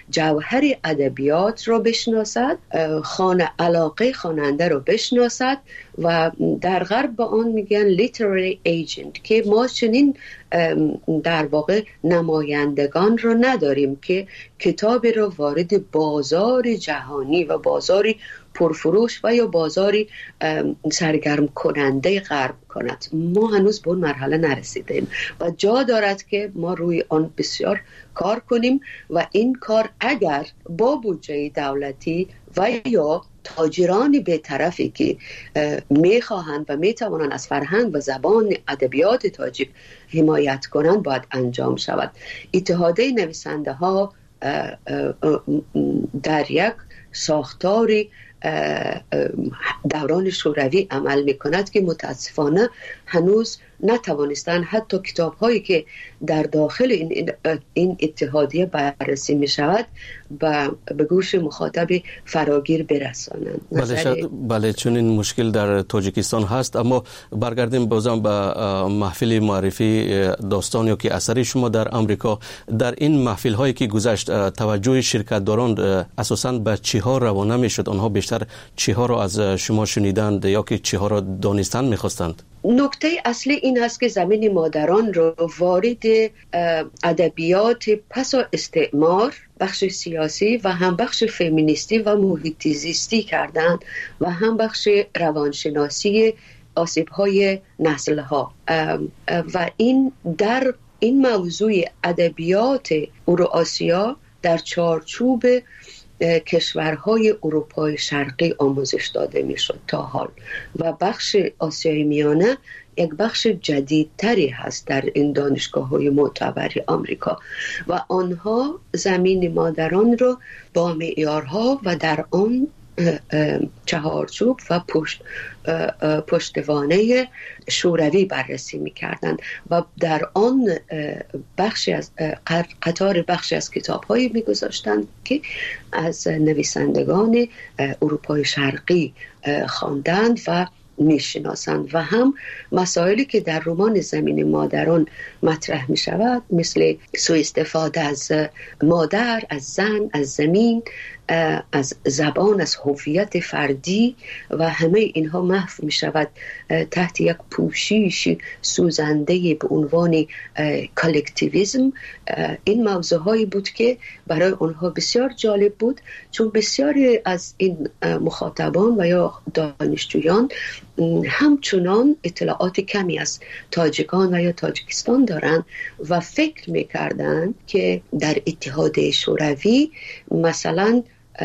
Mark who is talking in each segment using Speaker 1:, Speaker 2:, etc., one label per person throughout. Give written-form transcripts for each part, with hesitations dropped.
Speaker 1: جوهر ادبیات رو بشناسد، علاقه خواننده رو بشناسد و در غرب به آن میگن literary agent، که ما چنین در واقع نمایندگان رو نداریم که کتاب رو وارد بازار جهانی و بازاری پرفروش و یا بازاری سرگرم کننده غرب کند. ما هنوز به اون مرحله نرسیدیم و جا دارد که ما روی آن بسیار کار کنیم و این کار اگر با بودجه دولتی و یا تاجران بی‌طرفی که میخواهند و میتوانند از فرهنگ و زبان ادبیات تاجیک حمایت کنند باید انجام شود. اتحادیه نویسنده ها در یک ساختاری دوران شوروی عمل میکند که متاسفانه هنوز نتوانستن حتی کتاب هایی که در داخل این اتحادیه بررسی می شود به گوش مخاطب فراگیر برسانند.
Speaker 2: بله چون این مشکل در تاجیکستان هست. اما برگردیم بازم به محفل معرفی داستانی که اثری شما در آمریکا. در این محفل هایی که گذشت توجه شرکت داران اساساً به چی ها روانه می شد؟ آنها بیشتر چی ها را از شما شنیدند یا که چی ها را دانستند می خواستند؟
Speaker 1: نکته اصلی این هست که زمین مادران رو وارد ادبیات پس از استعمار، بخش سیاسی و هم بخش فمینیستی و محیط زیستی کردند و هم بخش روانشناسی آسیب‌های نسل‌ها و این در این موضوع ادبیات اوراسیا در چارچوب کشورهای اروپای شرقی آموزش داده می شد تا حال و بخش آسیای میانه یک بخش جدیدتری هست در این دانشگاه‌های معتبر آمریکا و آنها زمین مادران رو با معیارها و در آن چهارچوب و پشتوانه شوروی بررسی می‌کردند و در آن بخشی از بخشی از کتاب‌هایی می‌گذاشتند که از نویسندگان اروپای شرقی خواندند و میشناسند و هم مسائلی که در رمان زمین مادران مطرح می شود مثل سوء استفاده از مادر، از زن، از زمین، از زبان، از هویت فردی و همه اینها محو می شود تحت یک پوشش سوزنده به عنوان کالکتیویسم. این موضوعهایی بود که برای آنها بسیار جالب بود چون بسیاری از این مخاطبان و یا دانشجویان همچنان اطلاعات کمی از تاجیکان و یا تاجیکستان دارند و فکر می‌کردند که در اتحاد شوروی مثلا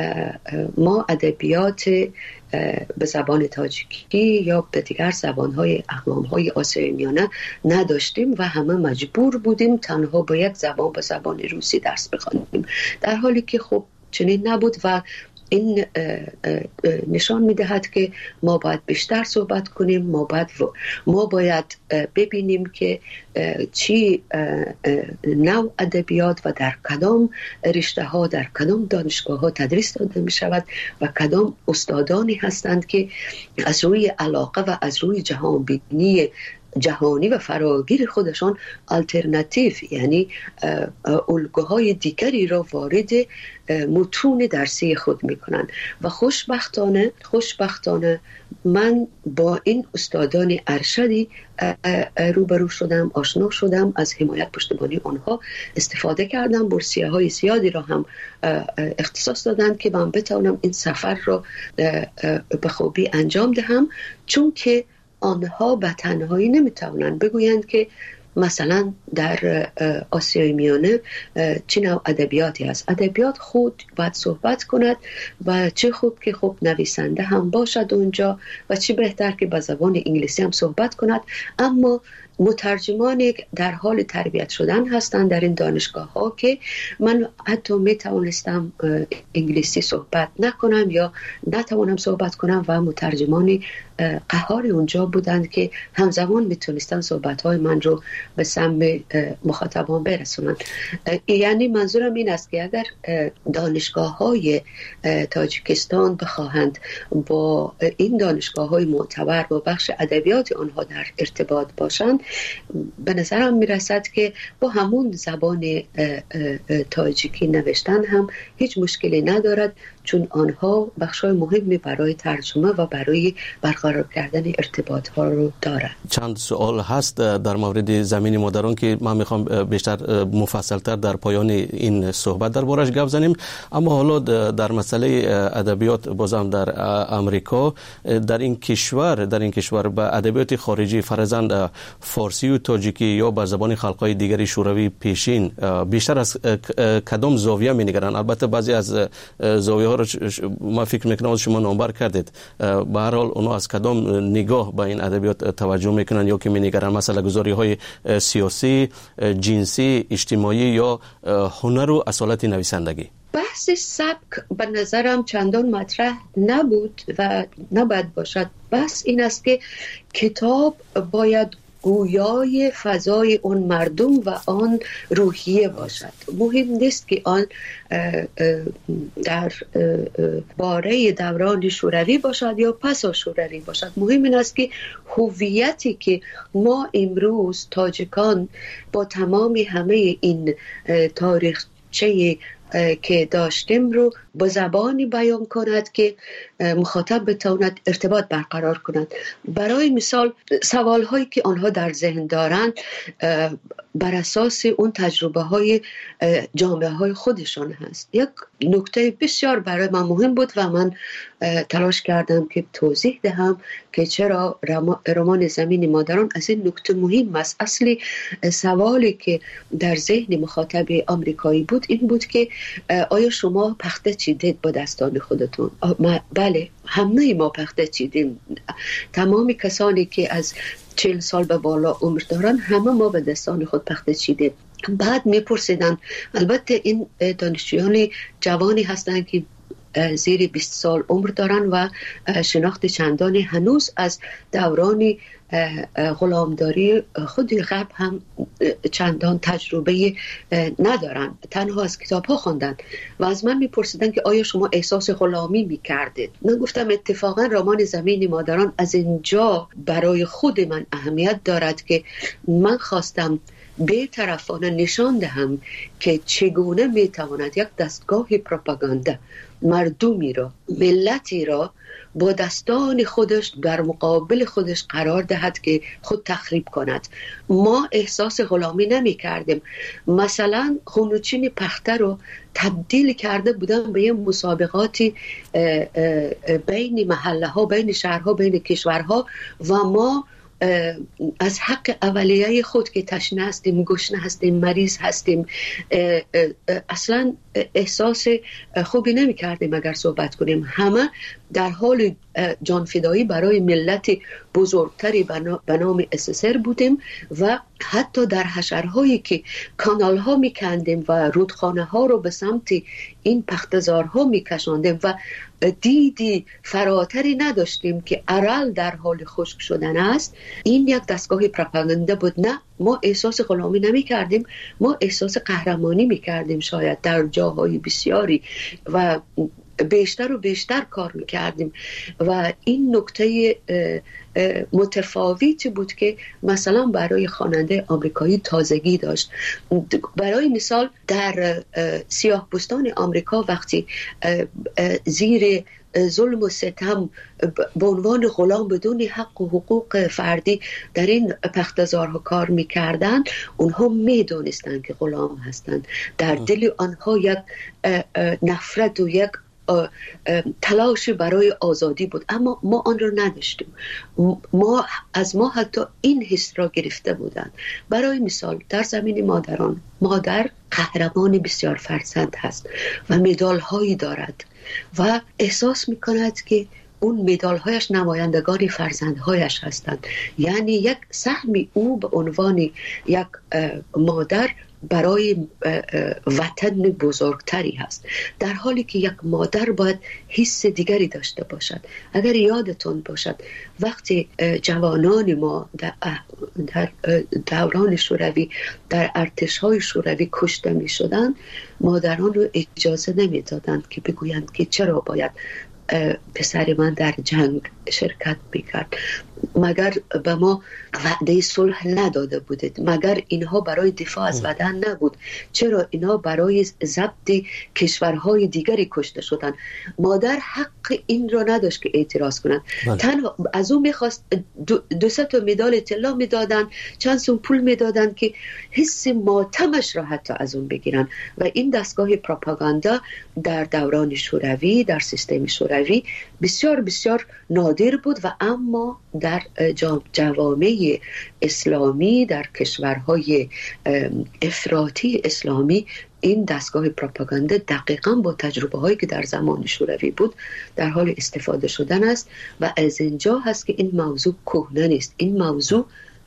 Speaker 1: ما ادبیات به زبان تاجیکی یا به دیگر زبان‌های اقوام‌های آسیای میانه نداشتیم و همه مجبور بودیم تنها با یک زبان به زبان روسی درس بخوانیم، در حالی که خب چنین نبود و این نشان می‌دهد که ما باید بیشتر صحبت کنیم، ما باید ببینیم که چی نوع ادبیات و در کدام رشته‌ها در کدام دانشگاه‌ها تدریس داده می‌شود و کدام استادانی هستند که از روی علاقه و از روی جهانبینی جهانی و فراگیر خودشان آلترناتیو یعنی الگوهای دیگری را وارد متون درسی خود میکنند و خوشبختانه من با این استادان ارشدی روبرو شدم، آشنا شدم، از حمایت پشتیبانی آنها استفاده کردم، بورسیه های زیادی را هم اختصاص دادند که من بتوانم این سفر را به خوبی انجام دهم، چون که آنها به تنهایی نمیتوانند بگویند که مثلا در آسیای میانه چه نوع ادبیاتی هست. ادبیات خود باید صحبت کند و چه خوب که خب نویسنده هم باشد اونجا و چه بهتر که به زبان انگلیسی هم صحبت کند، اما مترجمانی در حال تربیت شدن هستند در این دانشگاه ها که من حتی می توانستم انگلیسی صحبت نکنم یا نتوانم صحبت کنم و مترجمانی قهار اونجا بودند که همزمان میتونستن صحبت‌های من رو به سمع مخاطبان برسونن. یعنی منظورم این است که اگر دانشگاه‌های تاجیکستان بخواهند با این دانشگاه‌های معتبر با بخش ادبیات آنها در ارتباط باشند، به نظرم میرسد که با همون زبان تاجیکی نوشتن هم هیچ مشکلی ندارد، چون آنها بخشای مهمی برای ترجمه و برای برقرار کردن ارتباط ها رو دارند.
Speaker 2: چند سوال هست در مورد زمین مادران که من میخوام بیشتر مفصلتر در پایان این صحبت دربارش گپ زنیم، اما حالا در مسئله ادبیات بازم در امریکا، در این کشور به ادبیات خارجی فرضاً فارسی و تاجیکی یا به زبان خلق‌های دیگری شوروی پیشین بیشتر از کدام زاویه می‌نگرند؟ البته بعضی از زاویه‌ها رو ما فکر میکنم شما نامبر کردید. به هر حال اونا از کدام نگاه به این ادبیات توجه میکنن یا که می‌نگرند؟ مثلا گزاری‌های سیاسی، جنسی، اجتماعی یا هنر و اصالت نویسندگی؟
Speaker 1: بحث سبک به نظرم چندان مطرح نبود و نباید باشد. بحث این است که کتاب باید گویای فضای اون مردم و آن روحیه باشد. مهم نیست که آن در باره دوران شوروی باشد یا پس از شوروی باشد. مهم این است که هویتی که ما امروز تاجیکان با تمام همه این تاریخچه که داشتیم رو با زبانی بیان کند که مخاطب بتواند ارتباط برقرار کند. برای مثال سوال هایی که آنها در ذهن دارند بر اساس اون تجربه های جامعه های خودشان هست. یک نکته بسیار برای من مهم بود و من تلاش کردم که توضیح دهم که چرا رمان زمین مادران از این نکته مهم است. اصلی سوالی که در ذهن مخاطب آمریکایی بود این بود که آیا شما پخته چیدید با دستان خودتون؟ بله، همه ما پخته چیدیم. تمام کسانی که از 40 سال به بالا عمر دارن همه ما به دستان خود پخته چیدیم. بعد میپرسیدن، البته این دانشجویان جوانی هستند که زیر 20 سال عمر دارن و شناخت چندان هنوز از دوران غلامداری خود غرب هم چندان تجربه ندارن، تنها از کتاب ها خوندن و از من میپرسیدن که آیا شما احساس غلامی میکردید؟ من گفتم اتفاقا رمان زمین مادران از اینجا برای خود من اهمیت دارد که من خواستم بی‌طرفانه نشان دهم که چگونه میتواند یک دستگاه پروپاگاندا مردمی را، ملتی را با دستان خودش در مقابل خودش قرار دهد که خود تخریب کند. ما احساس غلامی نمی کردیم. مثلا خونوچین پخته رو تبدیل کرده بودن به یه مسابقاتی بین محله ها، بین شهرها، بین کشورها و ما از حق اولیه خود که تشنه هستیم، گشنه هستیم، مریض هستیم اصلا احساس خوبی نمی کردیم اگر صحبت کنیم. همه در حال جانفدایی برای ملت بزرگتری به نام SSR بودیم و حتی در حشرهایی که کانال ها می کندیم و رودخانه ها رو به سمت این پختزارها می کشاندیم و دیدی فراتری نداشتیم که ارل در حال خشک شدن است. این یک دستگاه پروپاگاندا بود. نه، ما احساس غلامی نمی کردیم، ما احساس قهرمانی می کردیم شاید در جاهای بسیاری و بیشتر و بیشتر کار میکردیم و این نکته متفاوتی بود که مثلا برای خواننده آمریکایی تازگی داشت. برای مثال در سیاه پوستان آمریکا وقتی زیر ظلم و ستم به عنوان غلام بدون حق و حقوق فردی در این پختزارها کار میکردن، اونها میدونستن که غلام هستند. در دل آنها یک نفرت و یک تلاش برای آزادی بود، اما ما آن را نداشتیم. از ما حتی این حس را گرفته بودند. برای مثال در زمین مادران، مادر قهرمان بسیار فرزند هست و مدال هایی دارد و احساس میکند که اون مدال هایش نمایندگان فرزندهایش هستند. یعنی یک سهم او به عنوان یک مادر برای وطن بزرگتری هست، در حالی که یک مادر باید حس دیگری داشته باشد. اگر یادتون باشد وقتی جوانان ما در دوران شوروی در ارتش‌های شوروی کشته می شدند، مادران رو اجازه نمی دادند که بگویند که چرا باید پسر من در جنگ شرکت میکرد، مگر به ما وعده صلح نداده بودید، مگر اینها برای دفاع از وطن نبود، چرا اینها برای ضبط کشورهای دیگری کشته شدن؟ مادر حق این را نداشت که اعتراض کنند. تنها از اون میخواست 200 تا مدال طلا میدادن، چند سوم پول میدادن که حس ماتمش را حتی از اون بگیرن. و این دستگاه پروپاگاندا در دوران شوروی، در سیستم شوروی بسیار بسیار نادر بود و اما در جوامع اسلامی، در کشورهای افراطی اسلامی، این دستگاه پروپاگاندا دقیقاً با تجربه هایی که در زمان شوروی بود در حال استفاده شدن است. و از اینجا هست که این موضوع کهنه نیست، این موضوع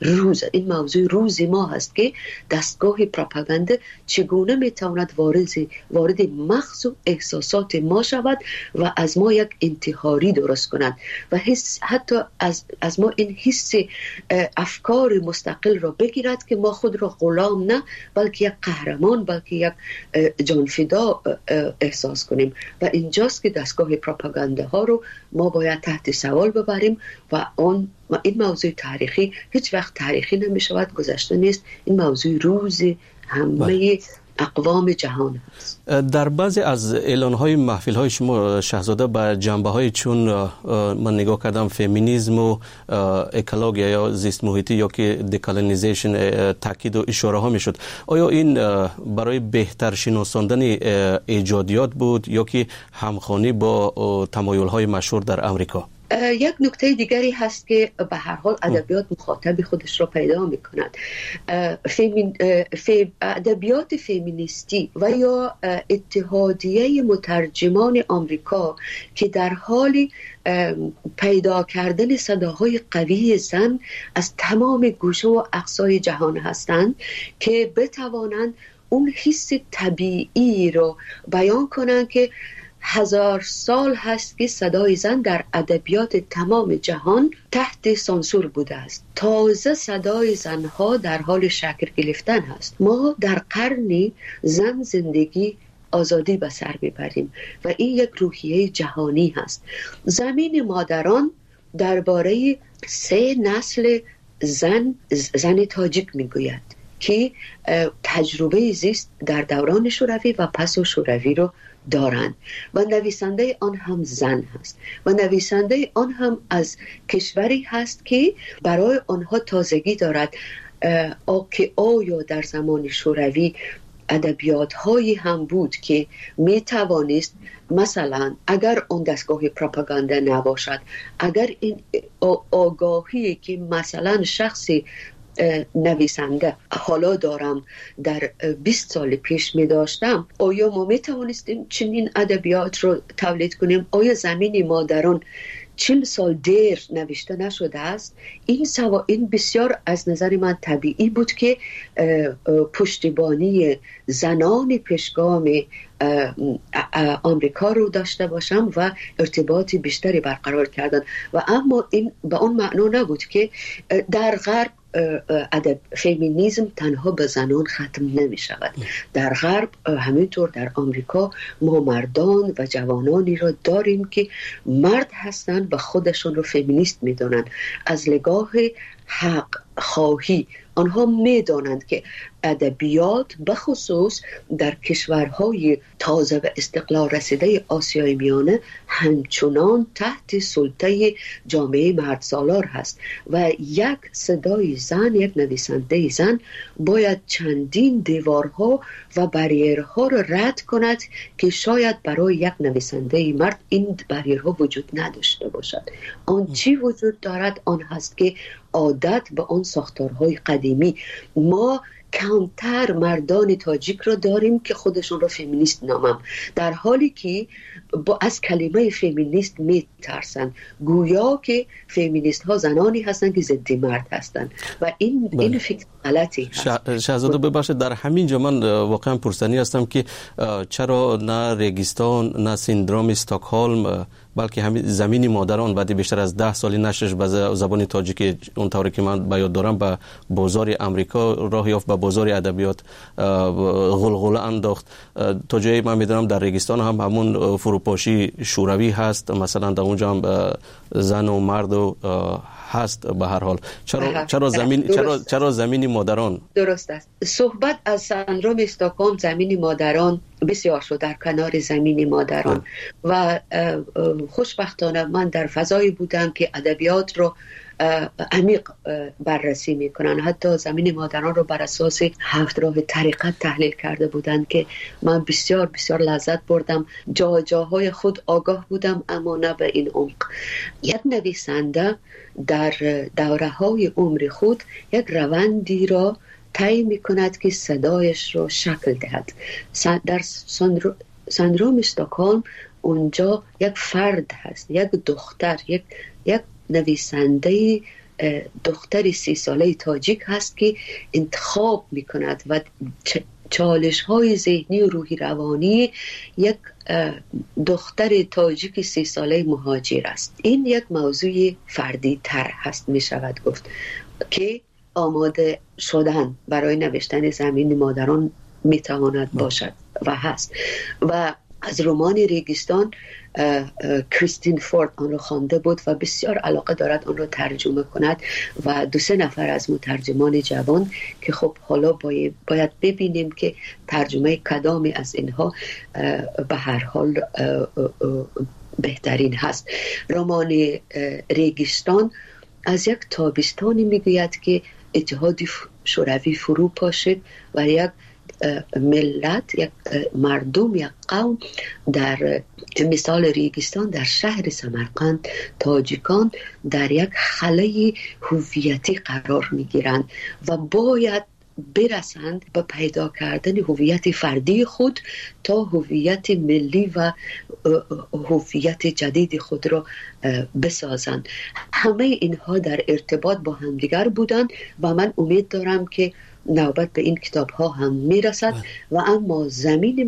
Speaker 1: روز ما هست که دستگاه پروپاگاندا چگونه میتواند وارد مغز و احساسات ما شود و از ما یک انتحاری درست کند و حتی از ما این حس افکار مستقل را بگیرد که ما خود را غلام نه بلکه یک قهرمان، بلکه یک جانفدا احساس کنیم. و اینجاست که دستگاه پروپاگاندا ها رو ما باید تحت سوال ببریم و این موضوع تاریخی هیچ وقت تاریخی نمی شود، گذشته نیست. این موضوع روز همه اقوام جهان هست.
Speaker 2: در بعضی از اعلان‌های محفل‌های شما شاهزاده به جنبه‌های چون من نگاه کردم فمینیسم و اکولوژی یا زیست محیطی یا که دکالونیزیشن تاکید و اشاره ها میشد، آیا این برای بهتر شناساندن ایجادیات بود یا که همخوانی با تمایل‌های مشهور در آمریکا؟
Speaker 1: یک نکته دیگری هست که به هر حال ادبیات مخاطب خودش رو پیدا می‌کند. ادبیات فمینیستی و یا اتحادیه مترجمان آمریکا که در حال پیدا کردن صداهای قوی زن از تمام گوشه و اقصای جهان هستند که بتوانند اون حس طبیعی رو بیان کنند که 1000 سال هست که صدای زن در ادبیات تمام جهان تحت سانسور بوده است. تازه صدای زنها در حال شکل گرفتن هست. ما در قرنی زن زندگی آزادی به سر میبریم و این یک روحیه جهانی هست. زمین مادران درباره 3 نسل زن تاجیک میگوید که تجربه زیست در دوران شوروی و پس شوروی رو دارند و نویسنده آن هم زن هست و نویسنده آن هم از کشوری هست که برای آنها تازگی دارد. که آیا در زمان شوروی ادبیات هایی هم بود که می توانست مثلا اگر اون دستگاه پروپاگاندا نباشد، اگر این آگاهی که مثلا شخصی نویسنده حالا دارم در 20 سال پیش می داشتم، آیا ما می توانستیم چنین ادبیات رو تولید کنیم؟ آیا زمین مادران 40 سال دیر نوشته نشده است؟ این بسیار از نظر من طبیعی بود که پشتیبانی زنان پیشگام آمریکا رو داشته باشم و ارتباطی بیشتری برقرار کردن. و اما این به اون معنا نبود که در غرب فمینیسم تنها به زنان ختم نمی شود. در غرب همینطور در آمریکا ما مردان و جوانانی را داریم که مرد هستند و خودشون رو فمینیست می دانند. از نگاه حق خواهی آنها می دانند که ادبیات بخصوص در کشورهای تازه و استقلال رسیده آسیای میانه همچنان تحت سلطه جامعه مردسالار هست و یک صدای زن، یک نویسنده زن باید چندین دیوارها و بریرها را رد کند که شاید برای یک نویسنده مرد این بریرها وجود نداشته باشد. آن چی وجود دارد؟ آن هست که عادت به آن ساختارهای قدیمی. ما کمتر مردان تاجیک را داریم که خودشون را فمینیست نامم، در حالی که از کلمه فمینیست میترسن، گویا که فمینیست ها زنانی هستن که ضد مرد هستن و این فکر غلطی هست.
Speaker 2: شهزاده ببخشید، در همین جا من واقعا پرسنی هستم که چرا نه ریگستان نه سیندروم استکهلم بلکه همین زمین مادران بعد بیشتر از 10 سالی نشرش به زبان تاجیکی اونطوری که من به یاد دارم به بازار امریکا راه یافت، به بازار ادبیات غلغله انداخت. تا جایی من میدونم در ریگستان هم همون فروپاشی شوروی هست، مثلا در اونجا هم زن و مرد و هست. به هر حال چرا زمین مادران؟
Speaker 1: درست است. صحبت از سندروم استکهلم زمین مادران بسیار شد در کنار زمین مادران و خوشبختانه من در فضایی بودم که ادبیات رو عمیق بررسی میکنن. حتی زمین مادران رو بر اساس 7 راه طریقت تحلیل کرده بودن که من بسیار بسیار لذت بردم. جاهای خود آگاه بودم اما نه به این عمق. یک نویسنده در دوره‌های عمر خود یک روندی را طی میکند که صدایش رو شکل دهد. در سندروم استکهلم اونجا یک فرد هست، یک دختر، یک نویسنده دختری 30 ساله تاجیک هست که انتخاب میکند و چالش های ذهنی و روحی روانی یک دختر تاجیک 30 ساله مهاجر است. این یک موضوع فردی تر هست می شود گفت که آماده شدن برای نوشتن زمین مادران می تواند باشد و هست. و از رمان ریگستان کریستین فورد آن را خوانده بود و بسیار علاقه دارد آن را ترجمه کند و 2-3 نفر از مترجمان جوان که خب حالا باید ببینیم که ترجمه کدامی از اینها به هر حال بهترین هست. رمان ریگستان از یک تابستانی میگوید که اتحاد شوروی فرو پاشد و یک ملت، یک مردم، یک قوم، در مثال ریگستان در شهر سمرقند تاجیکان در یک خلأ هویتی قرار میگیرند و باید برسند به پیدا کردن هویت فردی خود تا هویت ملی و هویت جدید خود را بسازند. همه اینها در ارتباط با همدیگر بودند و من امید دارم که نوبت به این کتاب ها هم میرسد و اما زمین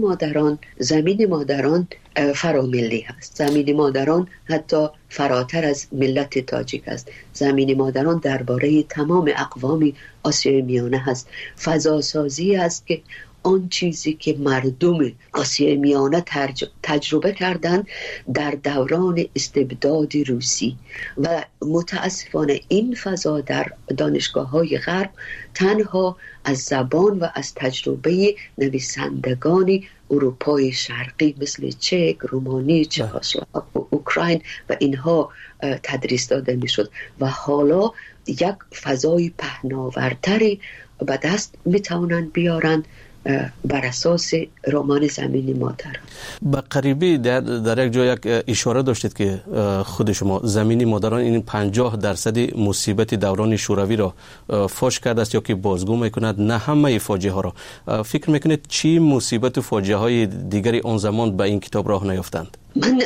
Speaker 1: مادران فراملی هست. زمین مادران حتی فراتر از ملت تاجیک است. زمین مادران درباره تمام اقوام آسیای میانه هست. فضاسازی است که آن چیزی که مردم آسیای میانه تجربه کردند در دوران استبداد روسی و متاسفانه این فضا در دانشگاه‌های غرب تنها از زبان و از تجربه نویسندگان اروپای شرقی مثل چک، رومانی، چکسلواک، اوکراین و اینها تدریس داده میشد و حالا یک فضای پهناورتری به دست میتوانند بیارن بر اساس رمان زمین مادر.
Speaker 2: به قریبی در یک جای یک اشاره داشتید که خود شما زمین مادران این 50% مصیبت دوران شوروی را فاش کرده است یا که بازگو میکند، نه همه فاجعه ها را. فکر میکنید چی مصیبت و فاجعه های دیگری آن زمان به این کتاب راه نیافتند؟
Speaker 1: من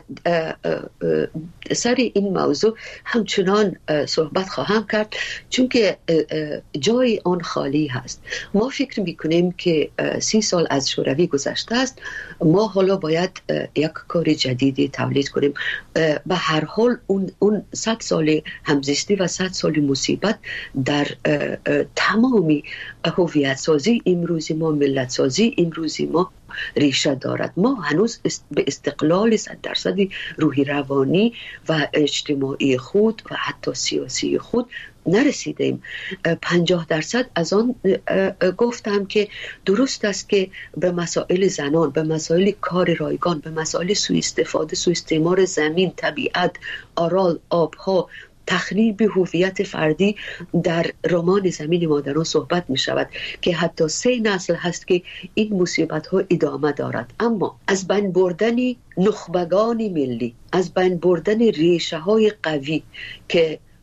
Speaker 1: سر این موضوع همچنان صحبت خواهم کرد چون که جای آن خالی هست. ما فکر میکنیم که 30 سال از شوروی گذشته است، ما حالا باید یک کار جدیدی تولید کنیم. به هر حال اون 100 سال همزیستی و 100 سال مصیبت در تمامی هویت سازی امروزی ما، ملت سازی امروزی ما ریشه دارد. ما هنوز به استقلال 100% روحی روانی و اجتماعی خود و حتی سیاسی خود نرسیدیم. 50% از آن گفتم که درست است که به مسائل زنان، به مسائل کار رایگان، به مسائل سوء استعمار زمین، طبیعت، آرال، آبها، تخریب هویت فردی در رمان زمین مادران صحبت می شود که حتی 3 نسل هست که این مصیبت ها ادامه دارد. اما از بین بردن نخبگان ملی، از بین بردن ریشه های قوی که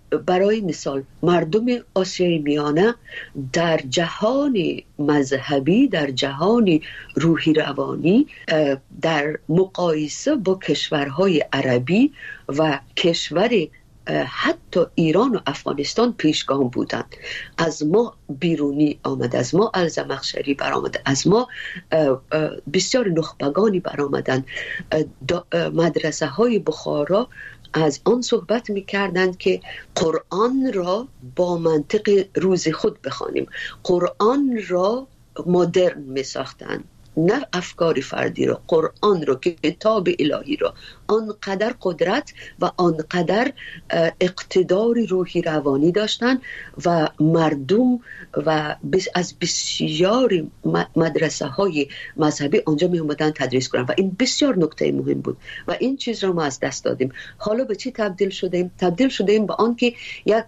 Speaker 1: برای مثال مردم آسیای میانه در جهان مذهبی، در جهان روحی روانی، در مقایسه با کشورهای عربی و کشور حتی ایران و افغانستان پیشگام بودند. از ما بیرونی آمد، از ما الزمخشری برآمد، از ما بسیار نخبگانی برآمدند. مدرسه های بخارا از آن صحبت می‌کردند که قرآن را با منطق روز خود بخوانیم، قرآن را مدرن می‌ساختند، نه افکار فردی را، قرآن را که کتاب الهی را آنقدر قدرت و آنقدر اقتدار روحی روانی داشتن و مردم و از بسیار مدرسه های مذهبی آنجا می اومدن تدریس کنن و این بسیار نکته مهم بود و این چیز را ما از دست دادیم. حالا به چی تبدیل شدیم؟ تبدیل شدیم به آن که یک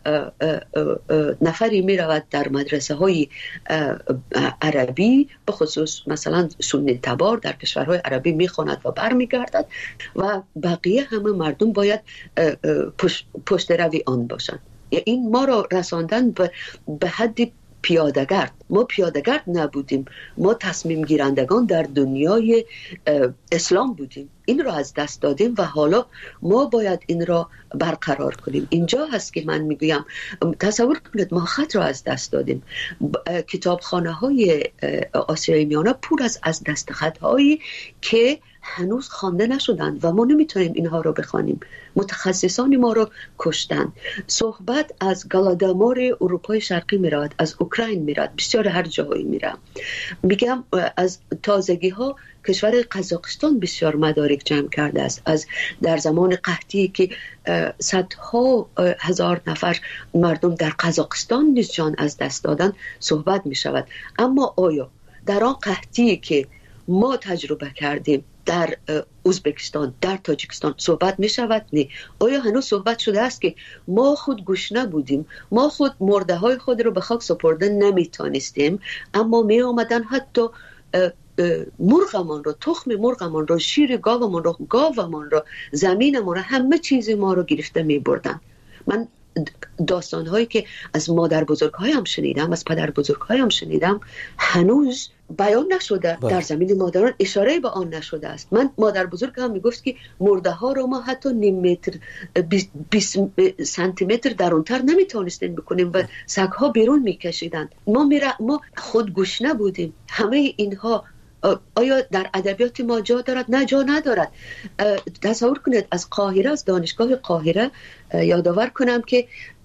Speaker 1: نفری می رود در مدرسه های عربی، به خصوص مثلا سنی تبار در کشورهای عربی می خواند و بر می گردد و بقیه همه مردم باید پشت روی آن باشند. این ما را رساندن به حد پیاده‌گرد. ما پیاده‌گرد نبودیم، ما تصمیم گیرندگان در دنیای اسلام بودیم. این را از دست دادیم و حالا ما باید این را برقرار کنیم. اینجا هست که من میگویم تصور کنید ما خط را از دست دادیم. کتابخانه های آسیای میانه پر از دست خط هایی که هنوز خوانده نشدند و ما نمیتونیم اینها رو بخوانیم. متخصصان ما رو کشتن. صحبت از گلادامار اروپای شرقی میراد، از اوکراین میراد، بسیار هر جایی میره. میگم از تازگی ها کشور قزاقستان بسیار مدارک جمع کرده است، از در زمان قحطی که صدها هزار نفر مردم در قزاقستان نیز جان از دست دادن صحبت می شود. اما آیا در آن قحطی که ما تجربه کردیم در ازبکستان، در تاجیکستان صحبت می شود؟ نه. آیا هنوز صحبت شده است که ما خود گشنه بودیم، ما خود مرده های خود رو به خاک سپرده نمی تانستیم، اما می آمدن حتی مرغمان رو، تخم مرغمان رو، شیر گاومان رو، گاومان رو، زمینمان رو، همه چیز ما رو گرفته می بردن. من داستان‌هایی که از مادر بزرگ‌هایم شنیدم، از پدر بزرگ‌هایم شنیدم، هنوز بیان نشده. در زمین مادران اشاره به آن نشده است. من مادر بزرگم میگفت که مرده ها رو ما حتی نیم متر 20 سانتی متر درونتر نمیتونستیم بکنیم و سگ ها بیرون میکشیدن. ما خود گشنه بودیم. همه اینها آیا در ادبیات ما جا دارد؟ نه، جا ندارد. تصور کنید از قاهره، از دانشگاه قاهره یادآور کنم که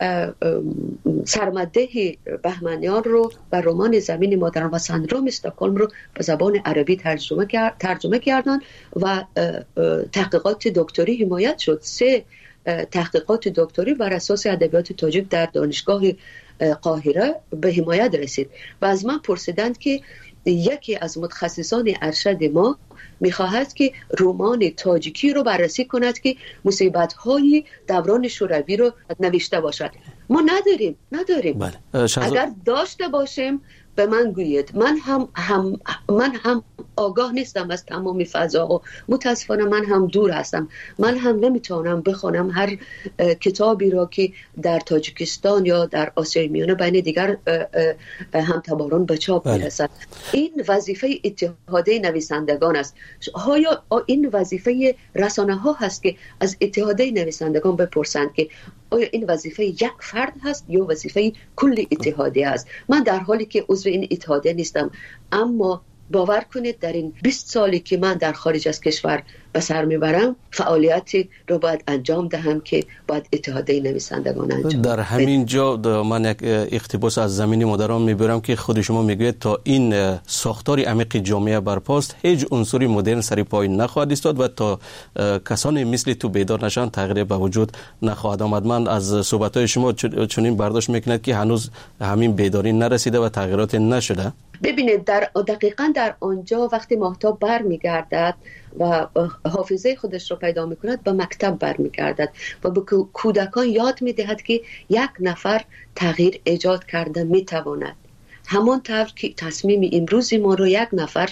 Speaker 1: سرمده بهمنیان رو و رمان زمین مادران و سندروم استکهلم رو به زبان عربی ترجمه کردن و تحقیقات دکتری حمایت شد. 3 تحقیقات دکتری بر اساس ادبیات تاجیک در دانشگاه قاهره به حمایت رسید و از من پرسیدند که یکی از متخصصان ارشد ما می‌خواهد که رمان تاجیکی رو بررسی کند که مصیبت‌های دوران شوروی رو نوشته باشد. ما نداریم. بله. اگر داشته باشیم به من گویید. من هم آگاه نیستم از تمام فضا و متاسفانه من هم دور هستم. من هم نمیتونم بخونم هر کتابی را که در تاجیکستان یا در آسیای میانه بین دیگر همتباران به چاپ میرسد. این وظیفه اتحادیه نویسندگان است. آیا این وظیفه رسانه ها هست که از اتحادیه نویسندگان بپرسند که آیا این وظیفه یک فرد هست یا وظیفه کل اتحادیه است؟ من در حالی که عضو این اتحادیه نیستم، اما باور کنید در این 20 سالی که من در خارج از کشور به سر میبرم فعالیتی رو باید انجام دهم که باید اتحادیه نویسندگان انجام
Speaker 2: در همین جا من یک اقتباس از زمین مادران میبرم که خود شما میگوید تا این ساختار عمیق جامعه برپاست هیچ عنصری مدرن سری پای نخواهد ایستاد و تا کسانی مثل تو بیدار نشن تغییر به وجود نخواهد آمد. من از صحبت‌های شما چنین برداشت میکنید که هنوز همین بیداری نرسیده و تغییرات نشده.
Speaker 1: ببینید دقیقاً در آنجا وقتی ماهتاب برمیگردد و حافظه خودش رو پیدا میکند به مکتب برمیگردد و به کودکان یاد میدهد که یک نفر تغییر ایجاد کرده میتواند. همان طور که تصمیم امروزی ما رو یک نفر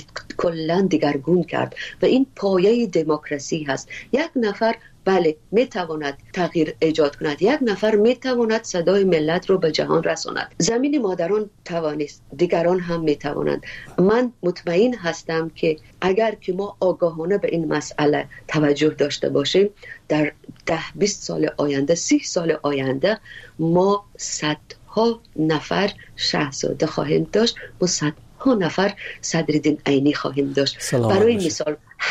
Speaker 1: کلاً دیگرگون کرد و این پایه دموکراسی هست. یک نفر بله میتواند تغییر ایجاد کند، یک نفر میتواند صدای ملت رو به جهان رساند. زمین مادران توانست، دیگران هم میتوانند. من مطمئن هستم که اگر که ما آگاهانه به این مسئله توجه داشته باشیم، در 10-20 سال آینده، 30 سال آینده ما صدها نفر شاهزاده خواهیم داشت، ما صدها نفر صدرالدین عینی خواهیم داشت. برای مثال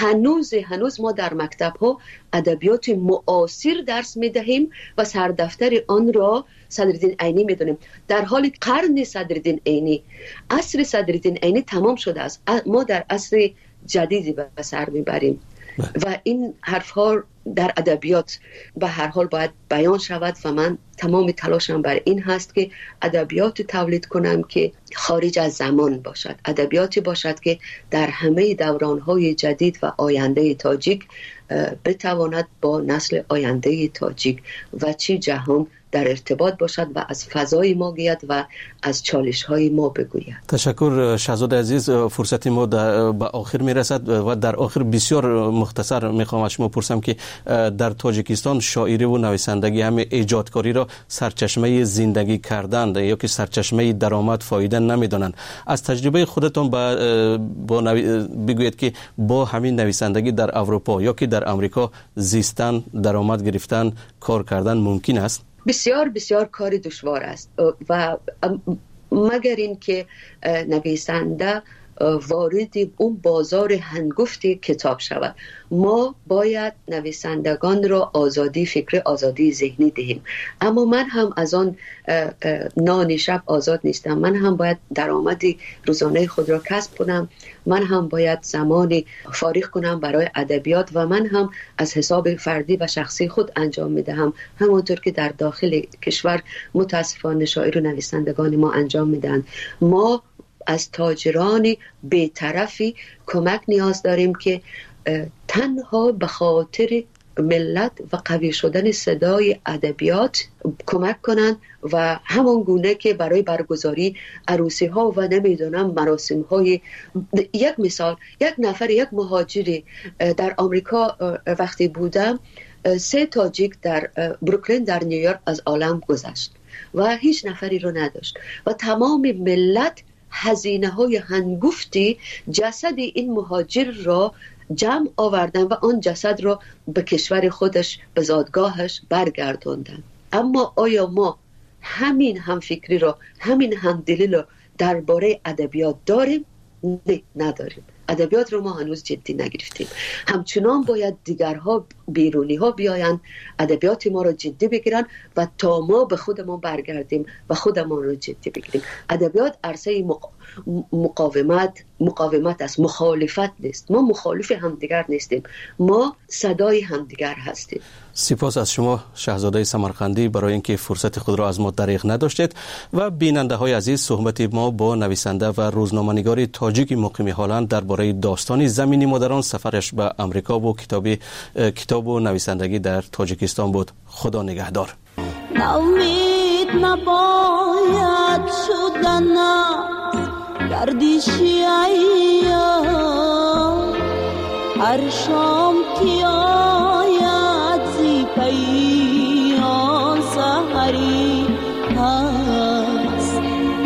Speaker 1: هنوز ما در مکتب ها ادبیات معاصر درس می دهیم و سردفتر آن را صدرالدین عینی می دونیم، در حال قرن صدرالدین عینی، عصر صدرالدین عینی تمام شده است. ما در عصر جدیدی به سر می بریم و این حرف ها در ادبیات به هر حال باید بیان شود و من تمام تلاشم بر این هست که ادبیات تولید کنم که خارج از زمان باشد، ادبیاتی باشد که در همه دوران‌های جدید و آینده تاجیک بتواند با نسل آینده تاجیک و چی جهان در ارتباط باشد و از فضای ما گوید و از چالش‌های ما بگوید.
Speaker 2: تشکر شاهزاده عزیز. فرصت ما به آخر میرسد و در آخر بسیار مختصر میخوام از شما پرسم که در تاجیکستان شاعری و نویسندگی همه ایجادکاری را سرچشمه زندگی کردند یا که سرچشمه درآمد فایده نمیدانند. از تجربه خودتون بگویید که با همین نویسندگی در اروپا یا که در امریکا زیستن، درآمد گرفتن، کار کردن ممکن است؟
Speaker 1: بسیار بسیار کار دشوار است و مگر این که نویسنده وارد اون بازار هنگفت کتاب شود. ما باید نویسندگان را آزادی فکر، آزادی ذهنی دهیم، اما من هم از آن نان شب آزاد نیستم. من هم باید درآمدی روزانه خود را کسب کنم، من هم باید زمانی فارغ کنم برای ادبیات و من هم از حساب فردی و شخصی خود انجام میدهم، همونطور که در داخل کشور متاسفانه شاعر و نویسندگان ما انجام میدن. ما از تاجران بی‌طرفی کمک نیاز داریم که تنها به خاطر ملت و قوی شدن صدای ادبیات کمک کنند و همان گونه که برای برگزاری عروسی ها و نمیدونم مراسم های، یک مثال، یک نفر، یک مهاجری در آمریکا وقتی بودم، 3 تاجیک در بروکلین در نیویورک از عالم گذشت و هیچ نفری رو نداشت و تمام ملت هزینه های هنگفتی جسد این مهاجر را جمع آوردن و آن جسد را به کشور خودش، به زادگاهش برگرداندن. اما آیا ما همین همفکری را، همین همدلی را درباره ادبیات داریم؟ نه، نداریم. ادبیات رو ما هنوز جدی نگرفتیم. همچنان باید دیگرها، بیرونی ها بیاین ادبیات ما رو جدی بگیرن و تا ما به خودمون برگردیم و خودمون رو جدی بگیریم. ادبیات عرصه مقاومت است، مخالفت نیست. ما مخالف همدیگر نیستیم، ما صدای همدیگر هستیم.
Speaker 2: سپاس از شما شاهزاده سمرقندی برای اینکه فرصت خود را از ما دریغ نداشتید. و بیننده های عزیز، صحبت ما با نویسنده و روزنامه‌نگار تاجیک مقیم هلند درباره داستان زمین مادران، سفرش به امریکا و کتاب و نویسندگی در تاجیکستان بود. خدا نگهدار.
Speaker 3: ناامید نباید شدن گردشی ایام، هر شام که آید زی پیان سحری هست.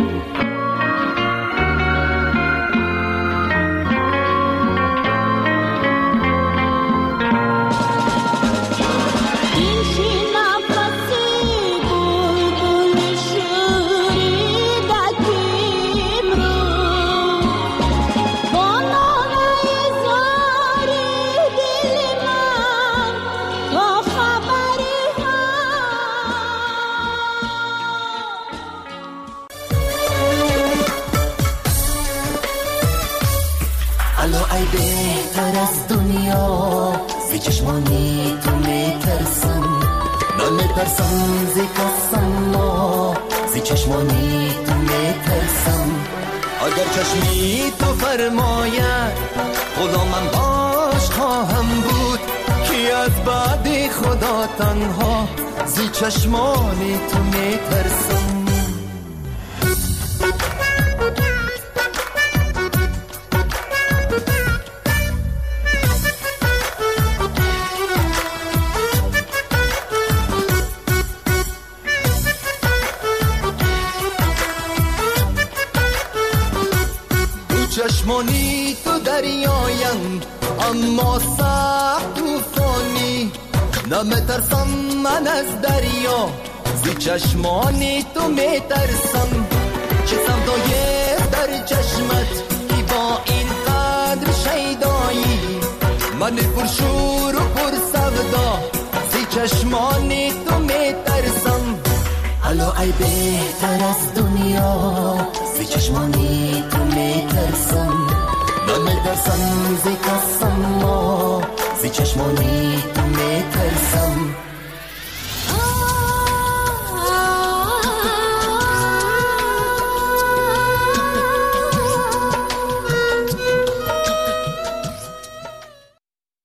Speaker 4: چشمانی تو میترسم، نمیترسم زی کسم، زی چشمانی تو میترسم. اگر چشمی تو فرماید غلامم باش خواهم بود، که از بعد خدا تنها زی چشمانی تو میترسم. چشمانی تو دریایم اما سخت توفانی، نمیترسم من از دریا، زی چشمانی تو میترسم. چه سودای در چشمت که با این قدر شیدایی، من پر شور و پر سودا، زی چشمانی تو میترسم. الو ای بهتر از دنیا، زی چشمانی تو میترسم. نمیترسم زی قسم، زی چشمانی